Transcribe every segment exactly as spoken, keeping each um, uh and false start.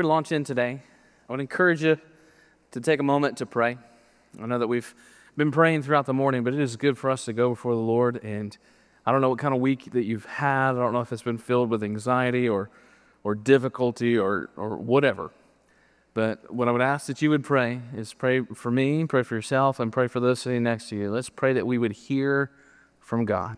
launch in today, I would encourage you to take a moment to pray. I know that we've been praying throughout the morning, but it is good for us to go before the Lord. And I don't know what kind of week that you've had. I don't know if it's been filled with anxiety or or difficulty or or whatever. But what I would ask that you would pray is pray for me, pray for yourself, and pray for those sitting next to you. Let's pray that we would hear from God.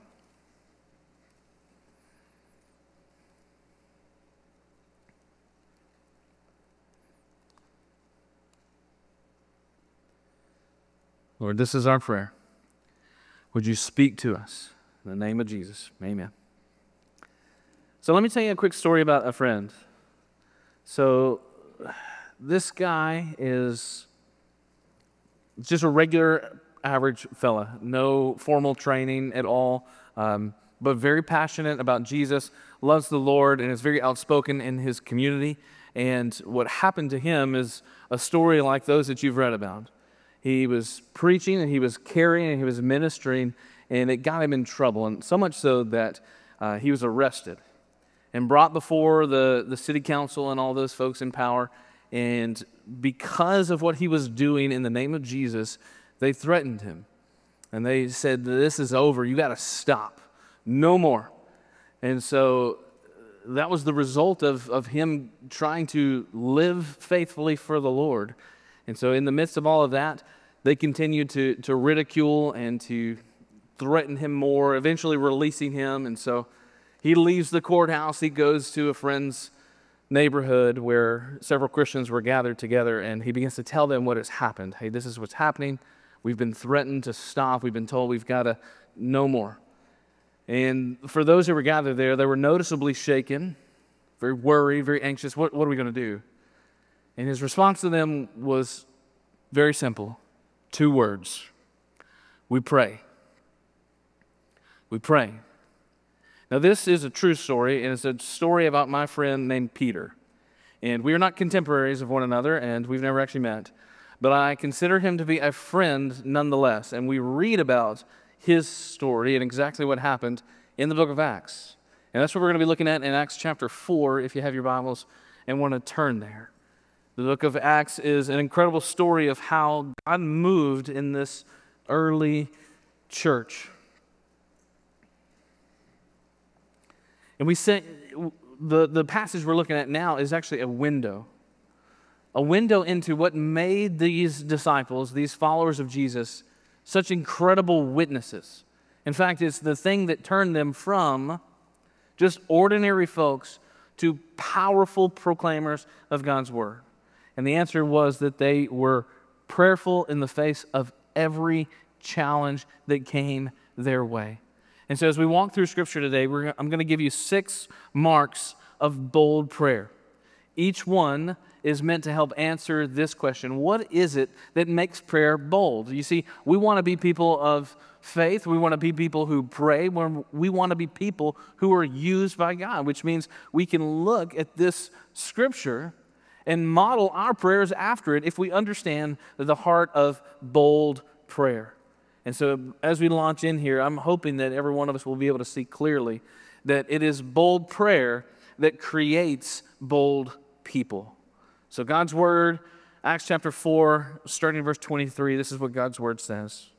Lord, this is our prayer. Would you speak to us? In the name of Jesus, amen. So let me tell you a quick story about a friend. So this guy is just a regular, average fella. No formal training at all, um, but very passionate about Jesus, loves the Lord, and is very outspoken in his community. And what happened to him is a story like those that you've read about. He was preaching, and he was carrying, and he was ministering, and it got him in trouble, and so much so that uh, he was arrested and brought before the, the city council and all those folks in power. And because of what he was doing in the name of Jesus, they threatened him. And they said, this is over. You got to stop. No more. And so that was the result of, of him trying to live faithfully for the Lord. And so in the midst of all of that, they continued to, to ridicule and to threaten him more, eventually releasing him. And so he leaves the courthouse. He goes to a friend's neighborhood where several Christians were gathered together, and he begins to tell them what has happened. Hey, this is what's happening. We've been threatened to stop. We've been told we've got to no more. And for those who were gathered there, they were noticeably shaken, very worried, very anxious. What, what are we going to do? And his response to them was very simple. Two words. We pray. We pray. Now, this is a true story, and it's a story about my friend named Peter. And we are not contemporaries of one another, and we've never actually met. But I consider him to be a friend nonetheless. And we read about his story and exactly what happened in the book of Acts. And that's what we're going to be looking at in Acts chapter four, if you have your Bibles and want to turn there. The book of Acts is an incredible story of how God moved in this early church. And we say the, the passage we're looking at now is actually a window. A window into what made these disciples, these followers of Jesus, such incredible witnesses. In fact, it's the thing that turned them from just ordinary folks to powerful proclaimers of God's word. And the answer was that they were prayerful in the face of every challenge that came their way. And so as we walk through Scripture today, we're, I'm going to give you six marks of bold prayer. Each one is meant to help answer this question. What is it that makes prayer bold? You see, we want to be people of faith. We want to be people who pray. We want to be people who are used by God, which means we can look at this Scripture and model our prayers after it if we understand the heart of bold prayer. And so as we launch in here, I'm hoping that every one of us will be able to see clearly that it is bold prayer that creates bold people. So God's word, Acts chapter four, starting in verse twenty-three, this is what God's word says.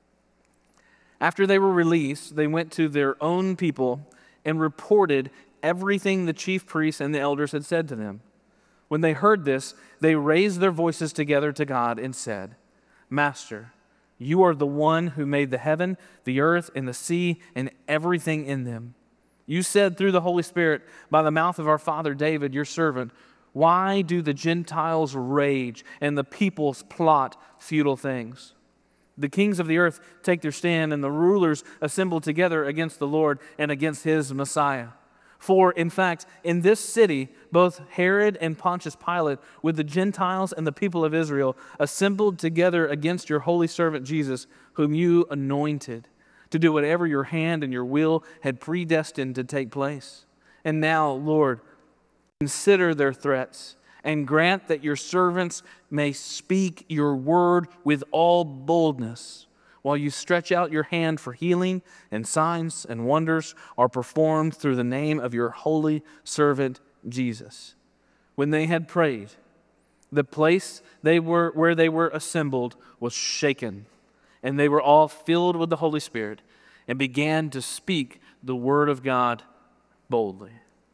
After they were released, they went to their own people and reported everything the chief priests and the elders had said to them. When they heard this, they raised their voices together to God and said, Master, you are the one who made the heaven, the earth, and the sea, and everything in them. You said through the Holy Spirit, by the mouth of our father David, your servant, why do the Gentiles rage and the peoples plot futile things? The kings of the earth take their stand, and the rulers assemble together against the Lord and against his Messiah. For, in fact, in this city, both Herod and Pontius Pilate, with the Gentiles and the people of Israel, assembled together against your holy servant Jesus, whom you anointed, to do whatever your hand and your will had predestined to take place. And now, Lord, consider their threats, and grant that your servants may speak your word with all boldness, while you stretch out your hand for healing, and signs and wonders are performed through the name of your holy servant Jesus. when they had prayed, the place they were where they were assembled was shaken, and they were all filled with the Holy Spirit and began to speak the word of God boldly.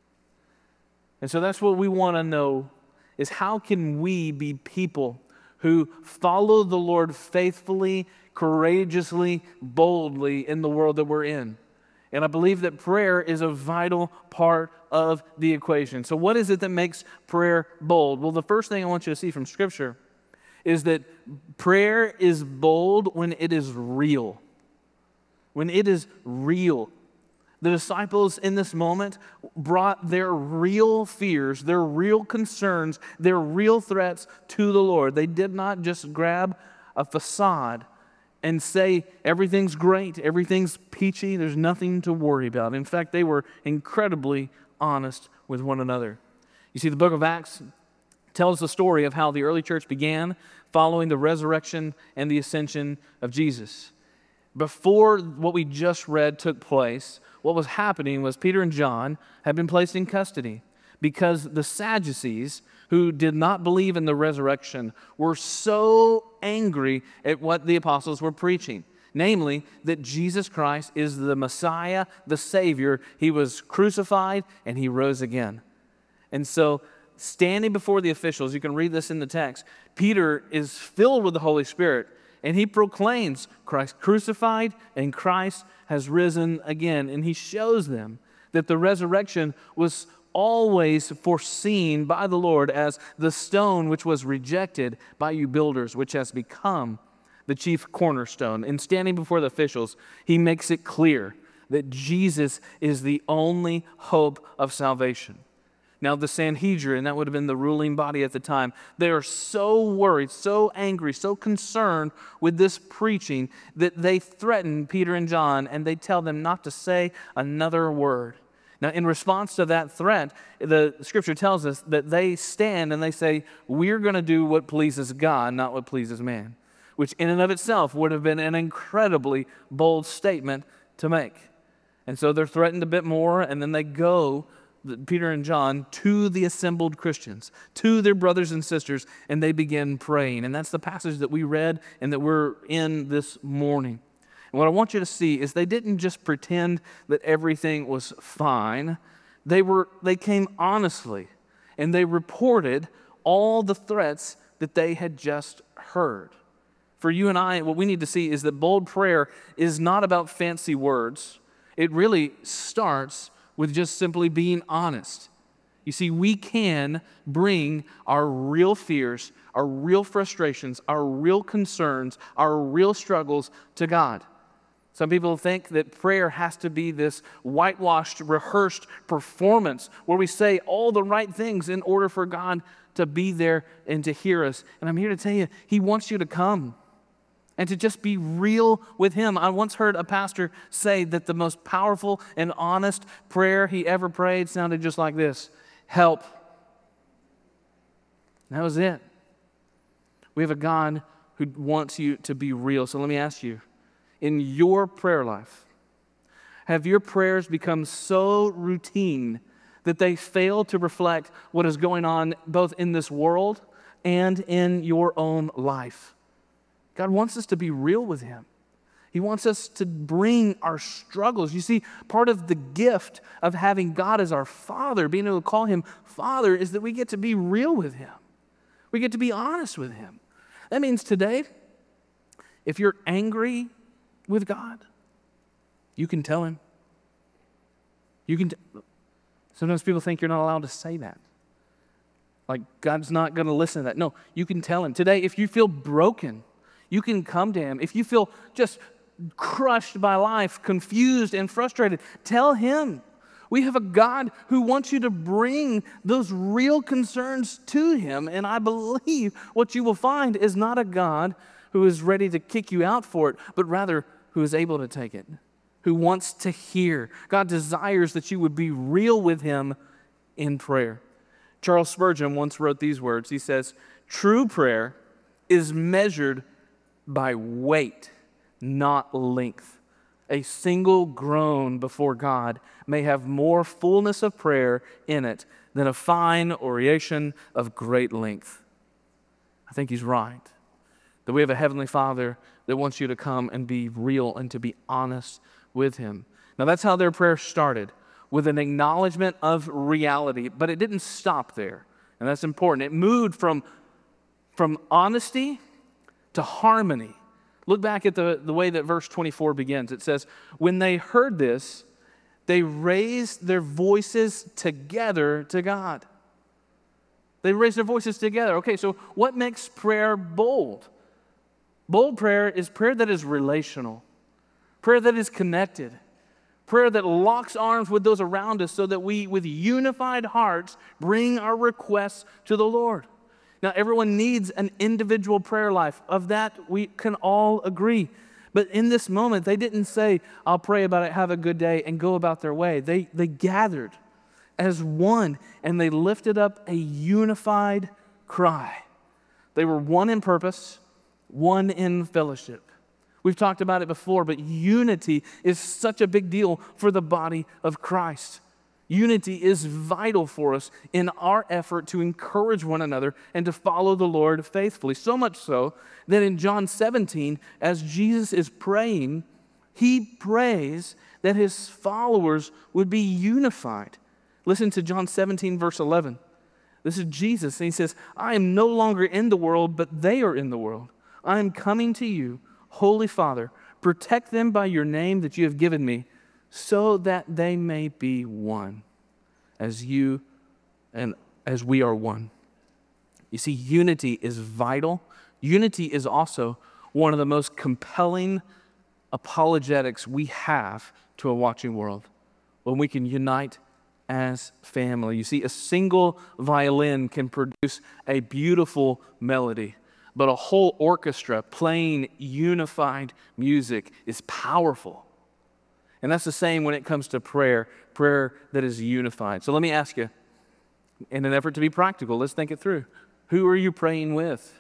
And so that's what we want to know, is how can we be people who follow the Lord faithfully, courageously, boldly in the world that we're in? And I believe that prayer is a vital part of the equation. So what is it that makes prayer bold? Well, the first thing I want you to see from Scripture is that prayer is bold when it is real. When it is real. The disciples in this moment brought their real fears, their real concerns, their real threats to the Lord. They did not just grab a facade and say everything's great, everything's peachy, there's nothing to worry about. In fact, they were incredibly honest with one another. You see, the book of Acts tells the story of how the early church began following the resurrection and the ascension of Jesus. Before what we just read took place, what was happening was Peter and John had been placed in custody because the Sadducees, who did not believe in the resurrection, were so angry at what the apostles were preaching. Namely, that Jesus Christ is the Messiah, the Savior. He was crucified and He rose again. And so, standing before the officials, you can read this in the text, Peter is filled with the Holy Spirit, and he proclaims Christ crucified and Christ has risen again. And he shows them that the resurrection was always foreseen by the Lord as the stone which was rejected by you builders, which has become the chief cornerstone. And standing before the officials, he makes it clear that Jesus is the only hope of salvation. Now, the Sanhedrin, that would have been the ruling body at the time, they are so worried, so angry, so concerned with this preaching that they threaten Peter and John, and they tell them not to say another word. Now, in response to that threat, the Scripture tells us that they stand and they say, we're going to do what pleases God, not what pleases man, which in and of itself would have been an incredibly bold statement to make. And so they're threatened a bit more, and then they go, Peter and John, to the assembled Christians, to their brothers and sisters, and they begin praying. And that's the passage that we read and that we're in this morning. And what I want you to see is they didn't just pretend that everything was fine. They were they came honestly, and they reported all the threats that they had just heard. For you and I, what we need to see is that bold prayer is not about fancy words. It really starts with just simply being honest. You see, we can bring our real fears, our real frustrations, our real concerns, our real struggles to God. Some people think that prayer has to be this whitewashed, rehearsed performance where we say all the right things in order for God to be there and to hear us. And I'm here to tell you, He wants you to come and to just be real with Him. I once heard a pastor say that the most powerful and honest prayer he ever prayed sounded just like this: help. And that was it. We have a God who wants you to be real. So let me ask you, in your prayer life, have your prayers become so routine that they fail to reflect what is going on both in this world and in your own life? God wants us to be real with Him. He wants us to bring our struggles. You see, part of the gift of having God as our Father, being able to call Him Father, is that we get to be real with Him. We get to be honest with Him. That means today, if you're angry with God, you can tell Him. You can. T- Sometimes people think you're not allowed to say that. Like God's not going to listen to that. No, you can tell Him. Today, if you feel broken, you can come to Him. If you feel just crushed by life, confused and frustrated, tell Him. We have a God who wants you to bring those real concerns to Him. And I believe what you will find is not a God who is ready to kick you out for it, but rather who is able to take it, who wants to hear. God desires that you would be real with Him in prayer. Charles Spurgeon once wrote these words. He says, "True prayer is measured by weight, not length. A single groan before God may have more fullness of prayer in it than a fine oration of great length. I think he's right. That we have a Heavenly Father that wants you to come and be real and to be honest with Him. Now that's how their prayer started, with an acknowledgement of reality, but it didn't stop there. And that's important. It moved from, from honesty to harmony. Look back at the, the way that verse twenty-four begins. It says, when they heard this, they raised their voices together to God. They raised their voices together. Okay, so what makes prayer bold? Bold prayer is prayer that is relational, prayer that is connected, prayer that locks arms with those around us so that we, with unified hearts, bring our requests to the Lord. Now, everyone needs an individual prayer life. Of that, we can all agree. But in this moment, they didn't say, I'll pray about it, have a good day, and go about their way. They, they gathered as one, and they lifted up a unified cry. They were one in purpose, one in fellowship. We've talked about it before, but unity is such a big deal for the body of Christ. Unity is vital for us in our effort to encourage one another and to follow the Lord faithfully. So much so that in John seventeen, as Jesus is praying, he prays that his followers would be unified. Listen to John seventeen, verse eleven. This is Jesus, and he says, I am no longer in the world, but they are in the world. I am coming to you, Holy Father. Protect them by your name that you have given me, so that they may be one, as you and as we are one. You see, unity is vital. Unity is also one of the most compelling apologetics we have to a watching world, when we can unite as family. You see, a single violin can produce a beautiful melody, but a whole orchestra playing unified music is powerful. And that's the same when it comes to prayer, prayer that is unified. So let me ask you, in an effort to be practical, let's think it through. Who are you praying with?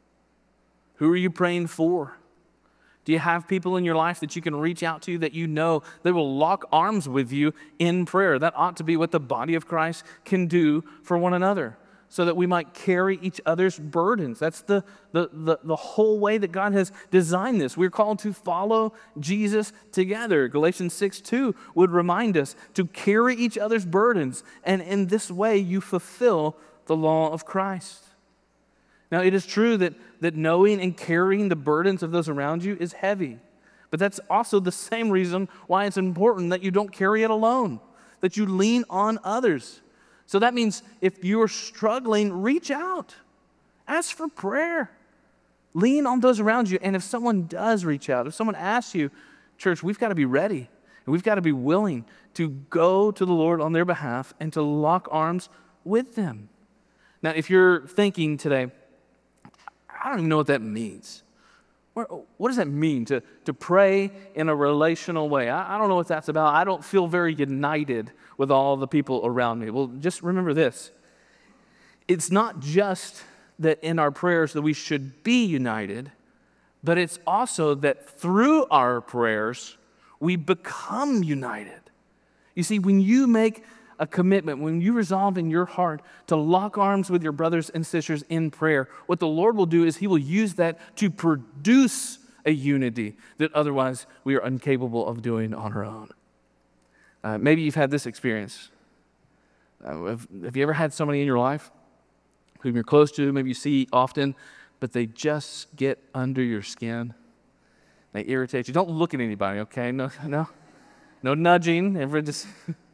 Who are you praying for? Do you have people in your life that you can reach out to that you know they will lock arms with you in prayer? That ought to be what the body of Christ can do for one another, so that we might carry each other's burdens. That's the, the, the, the whole way that God has designed this. We're called to follow Jesus together. Galatians six two would remind us to carry each other's burdens, and in this way you fulfill the law of Christ. Now, it is true that, that knowing and carrying the burdens of those around you is heavy, but that's also the same reason why it's important that you don't carry it alone, that you lean on others. So that means if you are struggling, reach out. Ask for prayer. Lean on those around you. And if someone does reach out, if someone asks you, church, we've got to be ready. And we've got to be willing to go to the Lord on their behalf and to lock arms with them. Now, if you're thinking today, I don't even know what that means. What does that mean to, to pray in a relational way? I, I don't know what that's about. I don't feel very united with all the people around me. Well, just remember this. It's not just that in our prayers that we should be united, but it's also that through our prayers, we become united. You see, when you make a commitment, when you resolve in your heart to lock arms with your brothers and sisters in prayer, what the Lord will do is He will use that to produce a unity that otherwise we are incapable of doing on our own. Uh, maybe you've had this experience. Uh, have, have you ever had somebody in your life whom you're close to, maybe you see often, but they just get under your skin? They irritate you. Don't look at anybody, okay? No, no, no nudging. Everyone just...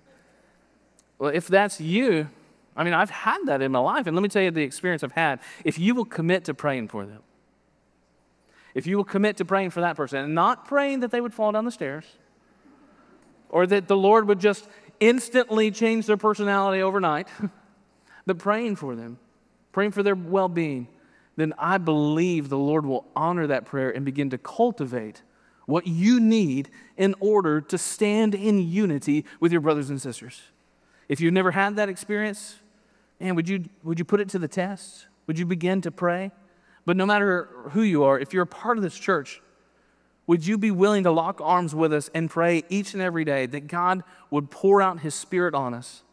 Well, if that's you, I mean, I've had that in my life, and let me tell you the experience I've had. If you will commit to praying for them, if you will commit to praying for that person, and not praying that they would fall down the stairs, or that the Lord would just instantly change their personality overnight, but praying for them, praying for their well-being, then I believe the Lord will honor that prayer and begin to cultivate what you need in order to stand in unity with your brothers and sisters. If you've never had that experience, man, would you, would you put it to the test? Would you begin to pray? But no matter who you are, if you're a part of this church, would you be willing to lock arms with us and pray each and every day that God would pour out His Spirit on us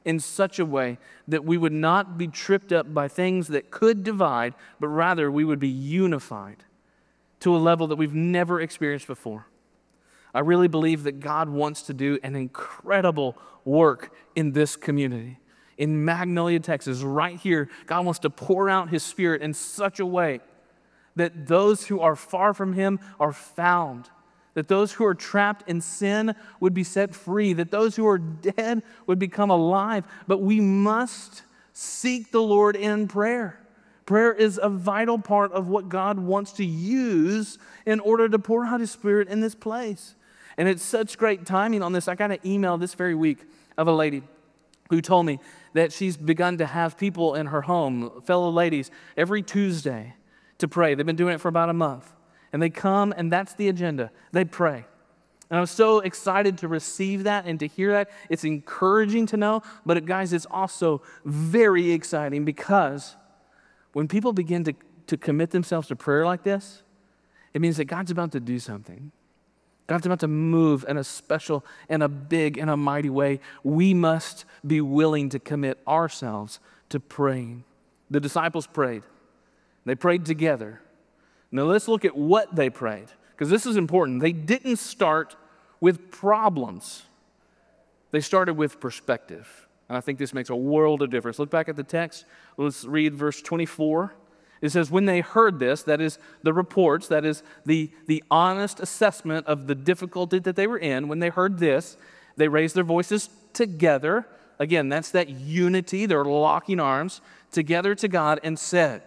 in such a way that we would not be tripped up by things that could divide, but rather we would be unified to a level that we've never experienced before. I really believe that God wants to do an incredible work in this community. In Magnolia, Texas, right here, God wants to pour out His Spirit in such a way that those who are far from Him are found, that those who are trapped in sin would be set free, that those who are dead would become alive. But we must seek the Lord in prayer. Prayer is a vital part of what God wants to use in order to pour out His Spirit in this place. And it's such great timing on this. I got an email this very week of a lady who told me that she's begun to have people in her home, fellow ladies, every Tuesday to pray. They've been doing it for about a month. And they come, and that's the agenda. They pray. And I was so excited to receive that and to hear that. It's encouraging to know, but it, guys, it's also very exciting because when people begin to, to commit themselves to prayer like this, it means that God's about to do something. God's about to move in a special and a big and a mighty way. We must be willing to commit ourselves to praying. The disciples prayed. They prayed together. Now let's look at what they prayed, because this is important. They didn't start with problems. They started with perspective. And I think this makes a world of difference. Look back at the text. Let's read verse twenty-four. It says, when they heard this, that is the reports, that is the, the honest assessment of the difficulty that they were in, when they heard this, they raised their voices together. Again, that's that unity. They're locking arms together to God and said,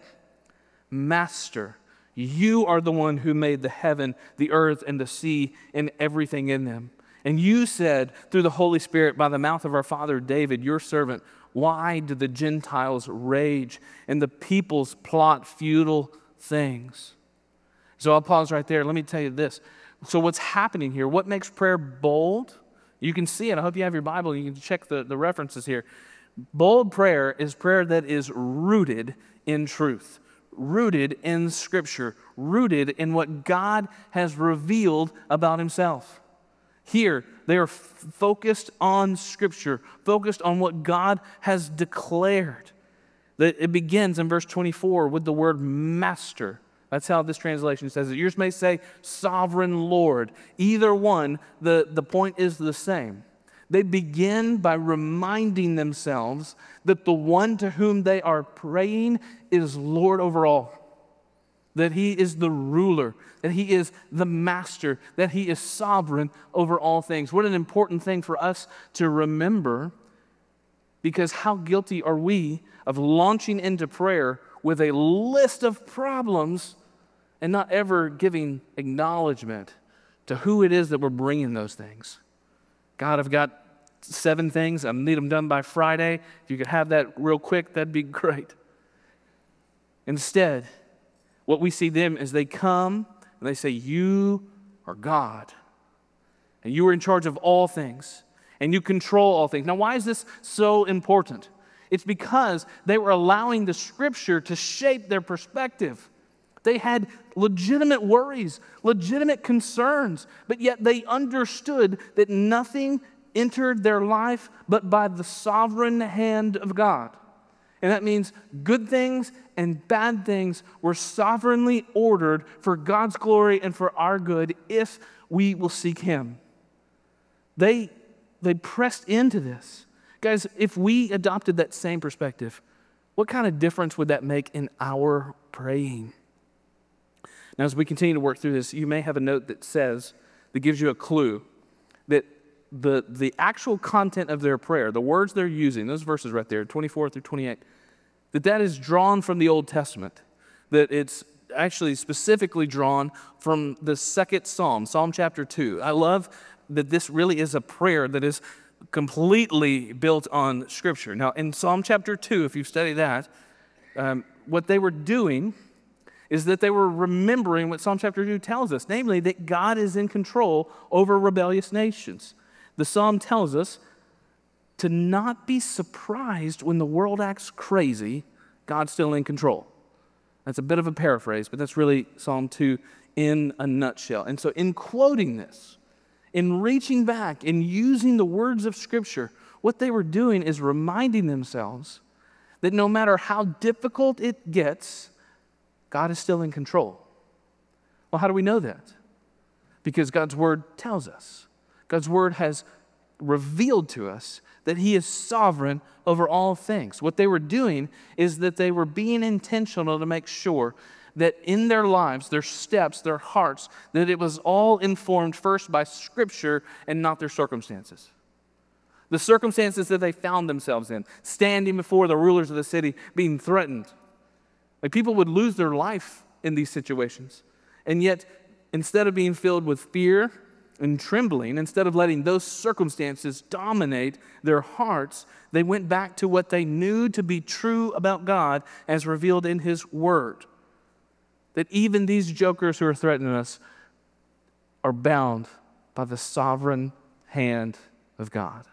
Master, you are the one who made the heaven, the earth, and the sea, and everything in them. And you said through the Holy Spirit by the mouth of our father David, your servant, why do the Gentiles rage and the peoples plot futile things? So I'll pause right there. Let me tell you this. So what's happening here? What makes prayer bold? You can see it. I hope you have your Bible. You can check the, the references here. Bold prayer is prayer that is rooted in truth, rooted in Scripture, rooted in what God has revealed about Himself. Here, they are f- focused on Scripture, focused on what God has declared. It begins in verse twenty-four with the word master. That's how this translation says it. Yours may say sovereign Lord. Either one, the, the point is the same. They begin by reminding themselves that the one to whom they are praying is Lord over all. That He is the ruler, that He is the master, that He is sovereign over all things. What an important thing for us to remember, because how guilty are we of launching into prayer with a list of problems and not ever giving acknowledgement to who it is that we're bringing those things. God, I've got seven things. I need them done by Friday. If you could have that real quick, that'd be great. Instead, what we see them is they come and they say, you are God. And you are in charge of all things. And you control all things. Now, why is this so important? It's because they were allowing the Scripture to shape their perspective. They had legitimate worries, legitimate concerns, but yet they understood that nothing entered their life but by the sovereign hand of God. And that means good things and bad things were sovereignly ordered for God's glory and for our good if we will seek Him. They, they pressed into this. Guys, if we adopted that same perspective, what kind of difference would that make in our praying? Now, as we continue to work through this, you may have a note that says, that gives you a clue that the, the actual content of their prayer, the words they're using, those verses right there, twenty-four through twenty-eight, that that is drawn from the Old Testament, that it's actually specifically drawn from the second Psalm, Psalm chapter two. I love that this really is a prayer that is completely built on Scripture. Now, in Psalm chapter two, if you study that, um, what they were doing is that they were remembering what Psalm chapter two tells us, namely that God is in control over rebellious nations. The Psalm tells us to not be surprised when the world acts crazy, God's still in control. That's a bit of a paraphrase, but that's really Psalm two in a nutshell. And so in quoting this, in reaching back, in using the words of Scripture, What they were doing is reminding themselves that no matter how difficult it gets, God is still in control. Well, how do we know that? Because God's word tells us. God's word has revealed to us that he is sovereign over all things. What they were doing is that they were being intentional to make sure that in their lives, their steps, their hearts, that it was all informed first by Scripture and not their circumstances. The circumstances that they found themselves in, standing before the rulers of the city, being threatened. Like, people would lose their life in these situations. And yet, instead of being filled with fear and trembling, instead of letting those circumstances dominate their hearts, they went back to what they knew to be true about God as revealed in his word. That even these jokers who are threatening us are bound by the sovereign hand of God.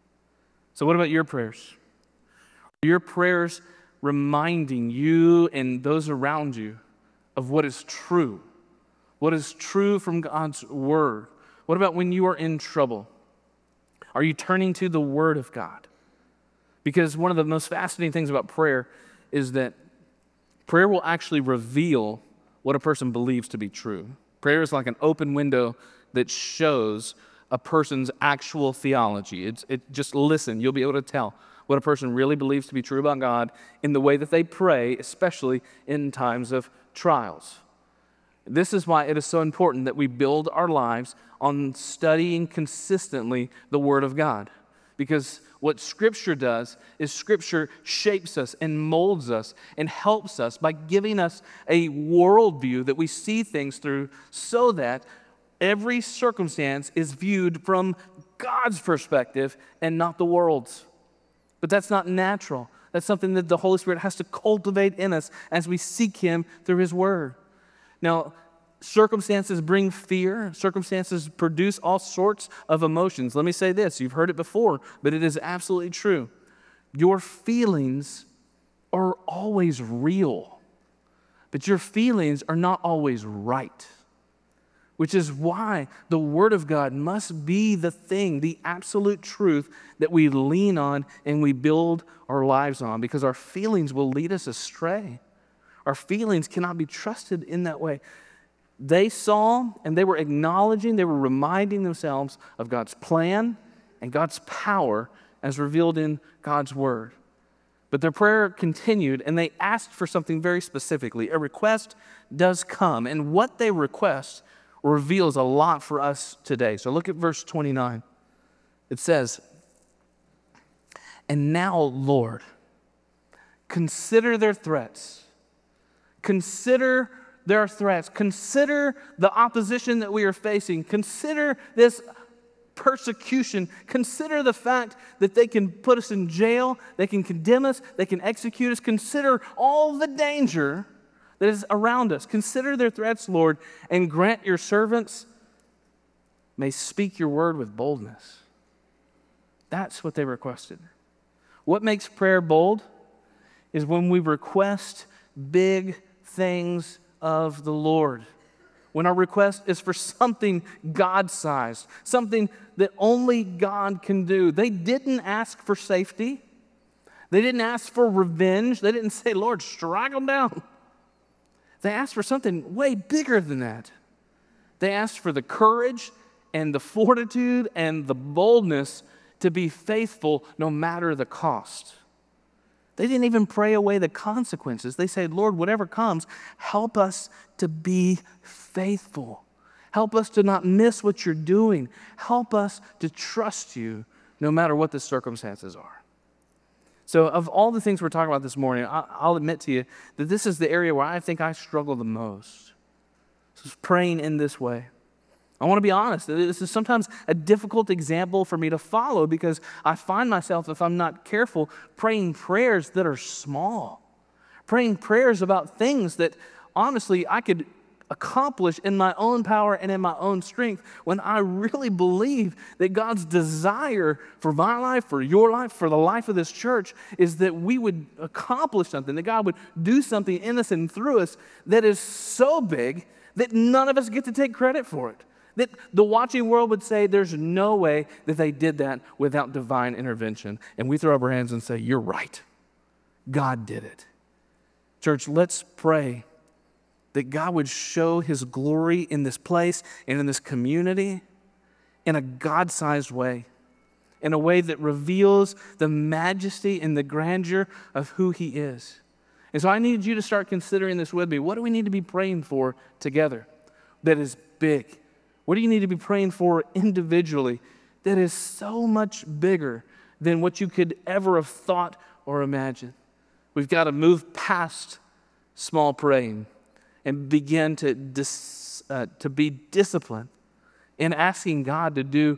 So what about your prayers? Are your prayers reminding you and those around you of what is true? What is true from God's word? What about when you are in trouble? Are you turning to the word of God? Because one of the most fascinating things about prayer is that prayer will actually reveal what a person believes to be true. Prayer is like an open window that shows a person's actual theology. It's, it just listen, you'll be able to tell what a person really believes to be true about God in the way that they pray, especially in times of trials. This is why it is so important that we build our lives on studying consistently the Word of God. Because what Scripture does is Scripture shapes us and molds us and helps us by giving us a worldview that we see things through so that every circumstance is viewed from God's perspective and not the world's. But that's not natural. That's something that the Holy Spirit has to cultivate in us as we seek Him through His Word. Now, circumstances bring fear. Circumstances produce all sorts of emotions. Let me say this. You've heard it before, but it is absolutely true. Your feelings are always real, but your feelings are not always right, which is why the Word of God must be the thing, the absolute truth that we lean on and we build our lives on, because our feelings will lead us astray. Our feelings cannot be trusted in that way. They saw and they were acknowledging, they were reminding themselves of God's plan and God's power as revealed in God's Word. But their prayer continued, and they asked for something very specifically. A request does come, and what they request reveals a lot for us today. So look at verse twenty-nine. It says, "And now, Lord, consider their threats. Consider their threats. Consider the opposition that we are facing. Consider this persecution. Consider the fact that they can put us in jail, they can condemn us, they can execute us. Consider all the danger that is around us. Consider their threats, Lord, and grant your servants may speak your word with boldness." That's what they requested. What makes prayer bold is when we request big things of the Lord. When our request is for something God-sized, something that only God can do. They didn't ask for safety. They didn't ask for revenge. They didn't say, "Lord, strike them down." They asked for something way bigger than that. They asked for the courage and the fortitude and the boldness to be faithful no matter the cost. They didn't even pray away the consequences. They said, "Lord, whatever comes, help us to be faithful. Help us to not miss what you're doing. Help us to trust you no matter what the circumstances are." So of all the things we're talking about this morning, I'll admit to you that this is the area where I think I struggle the most. So it's praying in this way. I want to be honest. This is sometimes a difficult example for me to follow because I find myself, if I'm not careful, praying prayers that are small. Praying prayers about things that, honestly, I could accomplish in my own power and in my own strength, when I really believe that God's desire for my life, for your life, for the life of this church is that we would accomplish something, that God would do something in us and through us that is so big that none of us get to take credit for it. That the watching world would say there's no way that they did that without divine intervention. And we throw up our hands and say, you're right. God did it. Church, let's pray that God would show his glory in this place and in this community in a God-sized way, in a way that reveals the majesty and the grandeur of who he is. And so I need you to start considering this with me. What do we need to be praying for together that is big? What do you need to be praying for individually that is so much bigger than what you could ever have thought or imagined? We've got to move past small praying and begin to, dis, uh, to be disciplined in asking God to do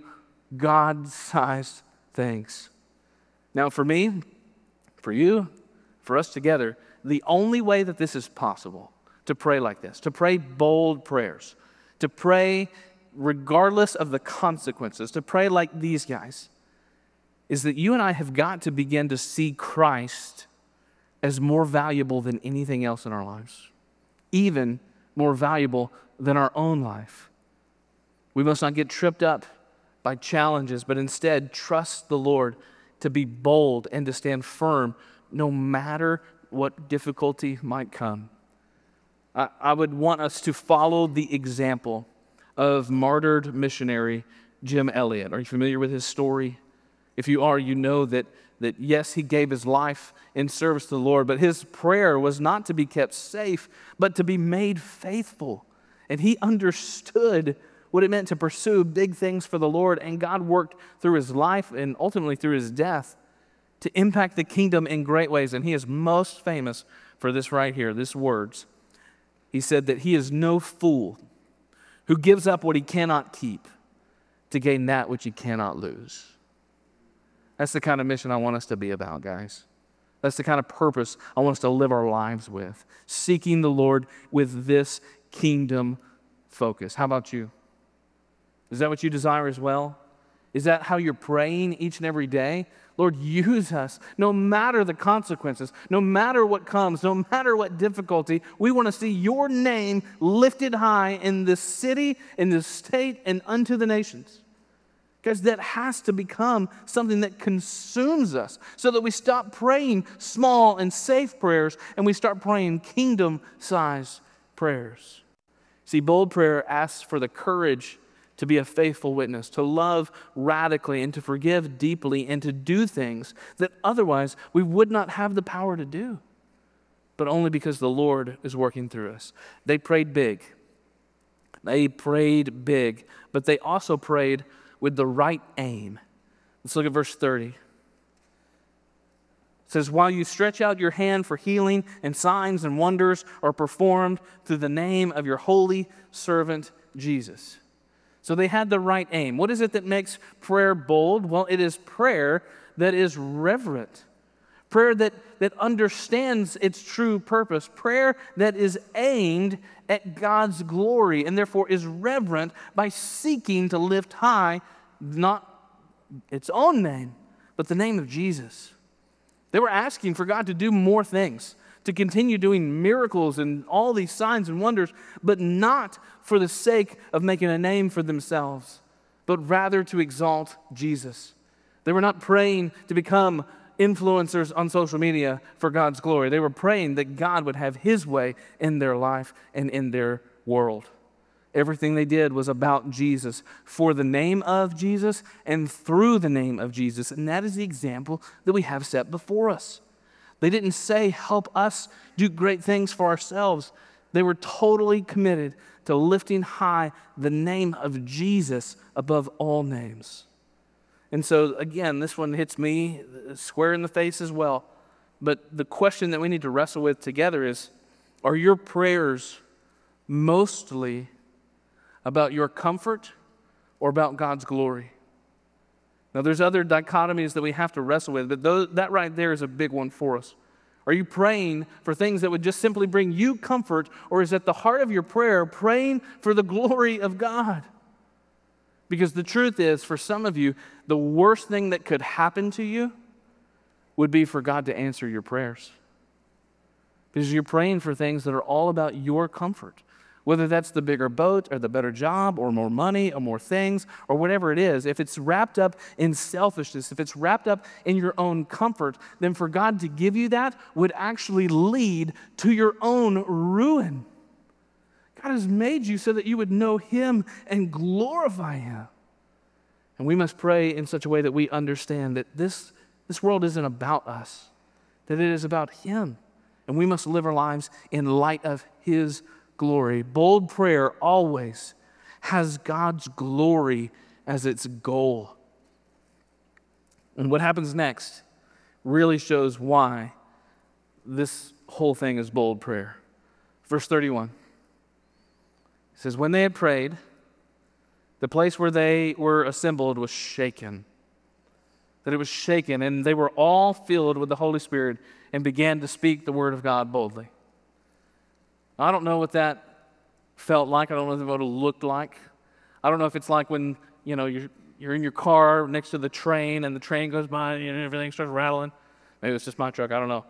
God-sized things. Now, for me, for you, for us together, the only way that this is possible to pray like this, to pray bold prayers, to pray regardless of the consequences, to pray like these guys, is that you and I have got to begin to see Christ as more valuable than anything else in our lives, even more valuable than our own life. We must not get tripped up by challenges, but instead trust the Lord to be bold and to stand firm no matter what difficulty might come. I, I would want us to follow the example of martyred missionary Jim Elliot. Are you familiar with his story? If you are, you know that, that yes, he gave his life in service to the Lord, but his prayer was not to be kept safe, but to be made faithful. And he understood what it meant to pursue big things for the Lord, and God worked through his life and ultimately through his death to impact the kingdom in great ways. And he is most famous for this right here, this words. He said that he is no fool who gives up what he cannot keep to gain that which he cannot lose. That's the kind of mission I want us to be about, guys. That's the kind of purpose I want us to live our lives with, seeking the Lord with this kingdom focus. How about you? Is that what you desire as well? Is that how you're praying each and every day? Lord, use us no matter the consequences, no matter what comes, no matter what difficulty. We want to see your name lifted high in this city, in this state, and unto the nations. Because that has to become something that consumes us so that we stop praying small and safe prayers and we start praying kingdom-sized prayers. See, bold prayer asks for the courage to be a faithful witness, to love radically and to forgive deeply and to do things that otherwise we would not have the power to do, but only because the Lord is working through us. They prayed big. They prayed big, but they also prayed with the right aim. Let's look at verse thirty. It says, while you stretch out your hand for healing and signs and wonders are performed through the name of your holy servant Jesus. So they had the right aim. What is it that makes prayer bold? Well, it is prayer that is reverent. Prayer that, that understands its true purpose. Prayer that is aimed at God's glory and therefore is reverent by seeking to lift high not its own name, but the name of Jesus. They were asking for God to do more things, to continue doing miracles and all these signs and wonders, but not for the sake of making a name for themselves, but rather to exalt Jesus. They were not praying to become influencers on social media for God's glory. They were praying that God would have his way in their life and in their world. Everything they did was about Jesus, for the name of Jesus and through the name of Jesus. And that is the example that we have set before us. They didn't say, help us do great things for ourselves. They were totally committed to lifting high the name of Jesus above all names. And so, again, this one hits me square in the face as well. But the question that we need to wrestle with together is, are your prayers mostly about your comfort or about God's glory? Now, there's other dichotomies that we have to wrestle with, but those, that right there is a big one for us. Are you praying for things that would just simply bring you comfort, or is at the heart of your prayer praying for the glory of God? Because the truth is, for some of you, the worst thing that could happen to you would be for God to answer your prayers. Because you're praying for things that are all about your comfort, whether that's the bigger boat or the better job or more money or more things or whatever it is, if it's wrapped up in selfishness, if it's wrapped up in your own comfort, then for God to give you that would actually lead to your own ruin. God has made you so that you would know Him and glorify Him. And we must pray in such a way that we understand that this, this world isn't about us, that it is about Him. And we must live our lives in light of His glory. Bold prayer always has God's glory as its goal. And what happens next really shows why this whole thing is bold prayer. Verse thirty-one. It says, when they had prayed, the place where they were assembled was shaken. That it was shaken, and they were all filled with the Holy Spirit and began to speak the word of God boldly. I don't know what that felt like. I don't know what it looked like. I don't know if it's like when, you know, you're, you're in your car next to the train and the train goes by and everything starts rattling. Maybe it's just my truck. I don't know.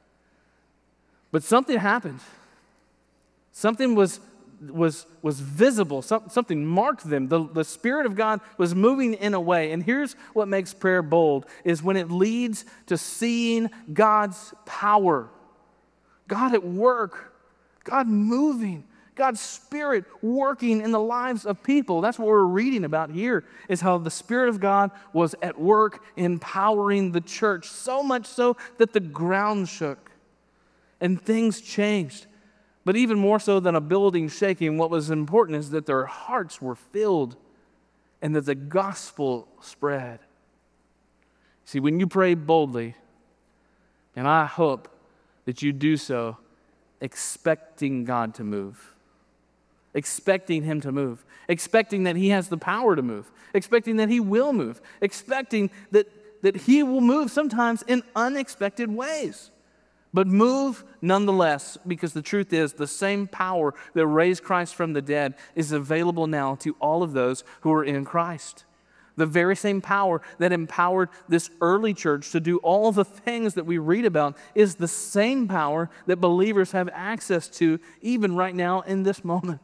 But something happened. Something was was was visible. Some, something marked them. The, the Spirit of God was moving in a way. And here's what makes prayer bold, is when it leads to seeing God's power. God at work. God moving, God's Spirit working in the lives of people. That's what we're reading about here, is how the Spirit of God was at work empowering the church, so much so that the ground shook and things changed. But even more so than a building shaking, what was important is that their hearts were filled and that the gospel spread. See, when you pray boldly, and I hope that you do so expecting God to move, expecting Him to move, expecting that He has the power to move, expecting that He will move, expecting that, that He will move sometimes in unexpected ways, but move nonetheless, because the truth is the same power that raised Christ from the dead is available now to all of those who are in Christ. The very same power that empowered this early church to do all the things that we read about is the same power that believers have access to even right now in this moment.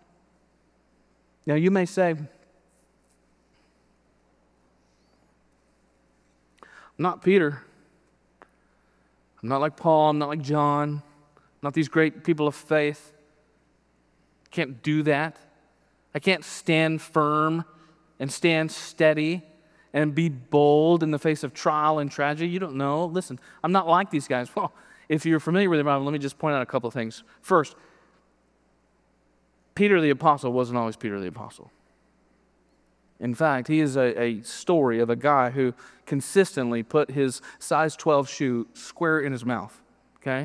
Now you may say, I'm not Peter. I'm not like Paul. I'm not like John. I'm not these great people of faith. I can't do that. I can't stand firm and stand steady and be bold in the face of trial and tragedy. You don't know. Listen, I'm not like these guys. Well, if you're familiar with the Bible, let me just point out a couple of things. First, Peter the Apostle wasn't always Peter the Apostle. In fact, he is a, a story of a guy who consistently put his size twelve shoe square in his mouth, okay?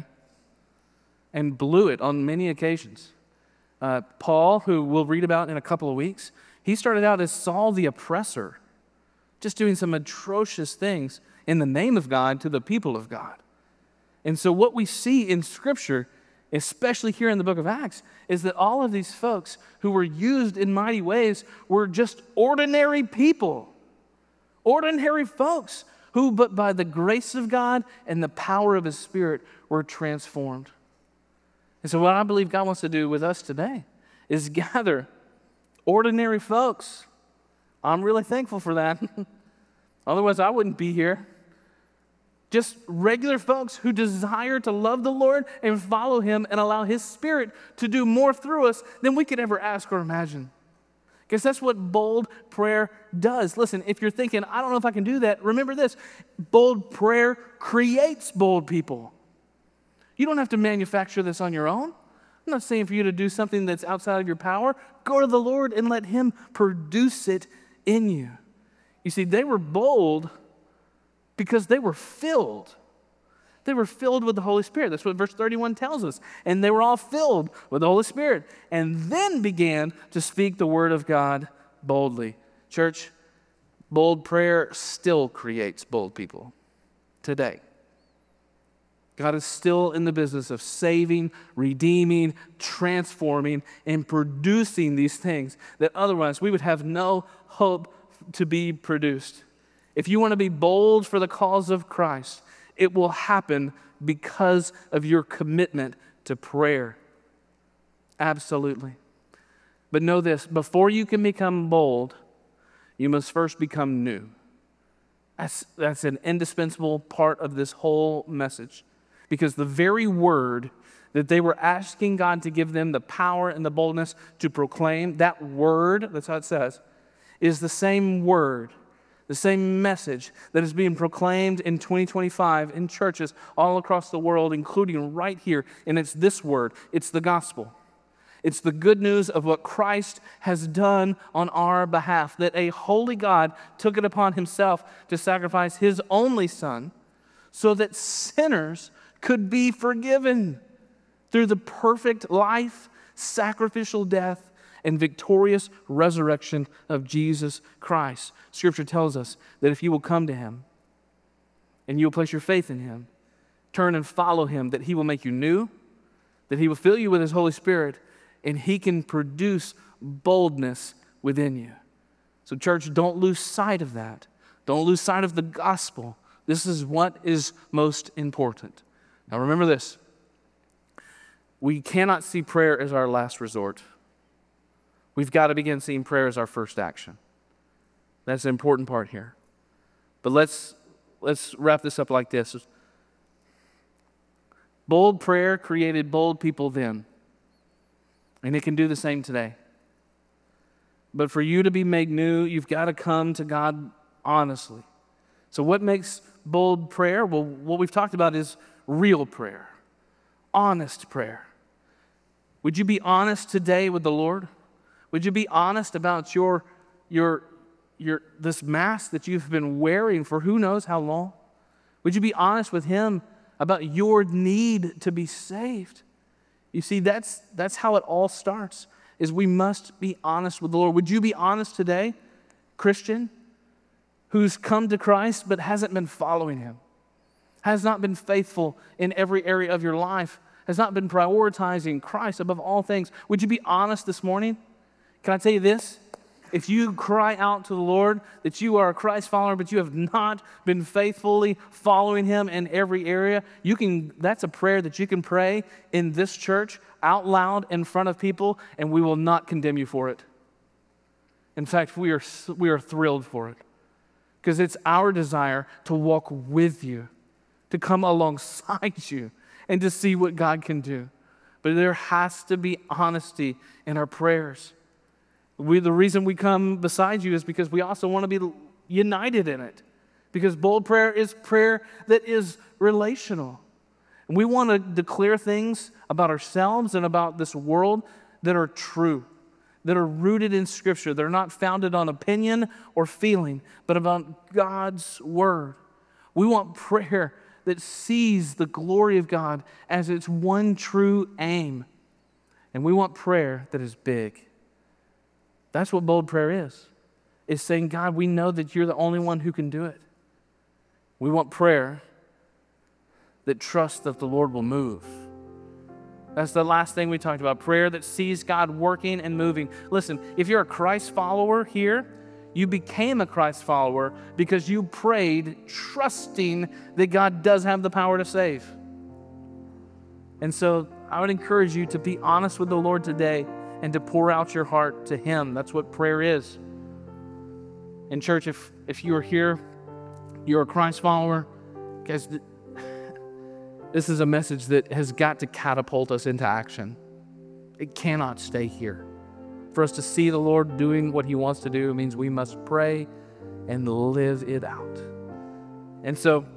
And blew it on many occasions. Uh, Paul, who we'll read about in a couple of weeks, he started out as Saul the oppressor, just doing some atrocious things in the name of God to the people of God. And so what we see in Scripture, especially here in the book of Acts, is that all of these folks who were used in mighty ways were just ordinary people, ordinary folks who, but by the grace of God and the power of His Spirit, were transformed. And so what I believe God wants to do with us today is gather ordinary folks. I'm really thankful for that. Otherwise, I wouldn't be here. Just regular folks who desire to love the Lord and follow Him and allow His Spirit to do more through us than we could ever ask or imagine. Because that's what bold prayer does. Listen, if you're thinking, I don't know if I can do that, remember this. Bold prayer creates bold people. You don't have to manufacture this on your own. I'm not saying for you to do something that's outside of your power. Go to the Lord and let Him produce it in you. You see, they were bold because they were filled. They were filled with the Holy Spirit. That's what verse thirty-one tells us. And they were all filled with the Holy Spirit and then began to speak the word of God boldly. Church, bold prayer still creates bold people today. God is still in the business of saving, redeeming, transforming, and producing these things that otherwise we would have no hope to be produced. If you want to be bold for the cause of Christ, it will happen because of your commitment to prayer. Absolutely. But know this, before you can become bold, you must first become new. That's, that's an indispensable part of this whole message. Because the very word that they were asking God to give them the power and the boldness to proclaim, that word, that's how it says, is the same word, the same message that is being proclaimed in twenty twenty-five in churches all across the world, including right here. And it's this word, it's the gospel. It's the good news of what Christ has done on our behalf, that a holy God took it upon himself to sacrifice his only Son so that sinners could be forgiven through the perfect life, sacrificial death, and victorious resurrection of Jesus Christ. Scripture tells us that if you will come to him and you will place your faith in him, turn and follow him, that he will make you new, that he will fill you with his Holy Spirit, and he can produce boldness within you. So church, don't lose sight of that. Don't lose sight of the gospel. This is what is most important. Now remember this. We cannot see prayer as our last resort. We've got to begin seeing prayer as our first action. That's the important part here. But let's, let's wrap this up like this. Bold prayer created bold people then. And it can do the same today. But for you to be made new, you've got to come to God honestly. So what makes bold prayer? Well, what we've talked about is real prayer, honest prayer. Would you be honest today with the Lord? Would you be honest about your, your, your, this mask that you've been wearing for who knows how long? Would you be honest with him about your need to be saved? You see, that's, that's how it all starts, is we must be honest with the Lord. Would you be honest today, Christian, who's come to Christ but hasn't been following him, has not been faithful in every area of your life, has not been prioritizing Christ above all things? Would you be honest this morning? Can I tell you this? If you cry out to the Lord that you are a Christ follower, but you have not been faithfully following him in every area, you can. That's a prayer that you can pray in this church out loud in front of people, and we will not condemn you for it. In fact, we are, we are thrilled for it, because it's our desire to walk with you, to come alongside you, and to see what God can do. But there has to be honesty in our prayers. We, the reason we come beside you is because we also want to be united in it. Because bold prayer is prayer that is relational. And we want to declare things about ourselves and about this world that are true, that are rooted in Scripture. They're not founded on opinion or feeling, but about God's Word. We want prayer that sees the glory of God as its one true aim. And we want prayer that is big. That's what bold prayer is. It's saying, God, we know that you're the only one who can do it. We want prayer that trusts that the Lord will move. That's the last thing we talked about. Prayer that sees God working and moving. Listen, if you're a Christ follower here, you became a Christ follower because you prayed trusting that God does have the power to save. And so I would encourage you to be honest with the Lord today and to pour out your heart to him. That's what prayer is. In church, if, if you are here, you're a Christ follower, guys, this is a message that has got to catapult us into action. It cannot stay here. For us to see the Lord doing what he wants to do, it means we must pray and live it out. And so,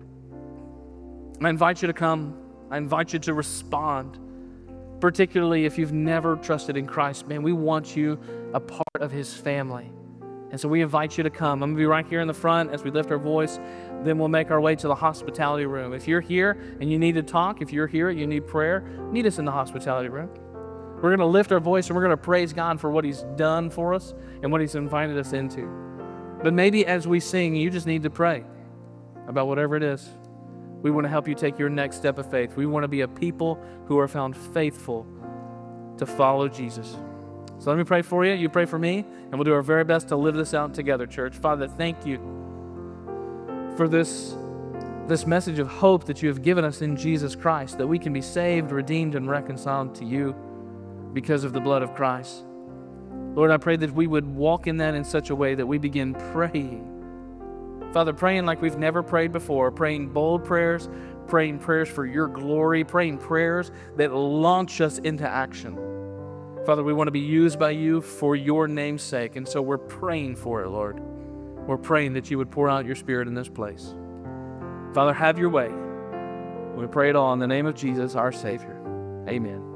I invite you to come. I invite you to respond. Particularly if you've never trusted in Christ, man, we want you a part of his family. And so we invite you to come. I'm going to be right here in the front as we lift our voice. Then we'll make our way to the hospitality room. If you're here and you need to talk, if you're here and you need prayer, meet us in the hospitality room. We're going to lift our voice and we're going to praise God for what he's done for us and what he's invited us into. But maybe as we sing, you just need to pray about whatever it is. We want to help you take your next step of faith. We want to be a people who are found faithful to follow Jesus. So let me pray for you. You pray for me, and we'll do our very best to live this out together, church. Father, thank you for this, this message of hope that you have given us in Jesus Christ, that we can be saved, redeemed, and reconciled to you because of the blood of Christ. Lord, I pray that we would walk in that in such a way that we begin praying. Father, praying like we've never prayed before, praying bold prayers, praying prayers for your glory, praying prayers that launch us into action. Father, we want to be used by you for your name's sake, and so we're praying for it, Lord. We're praying that you would pour out your Spirit in this place. Father, have your way. We pray it all in the name of Jesus, our Savior. Amen.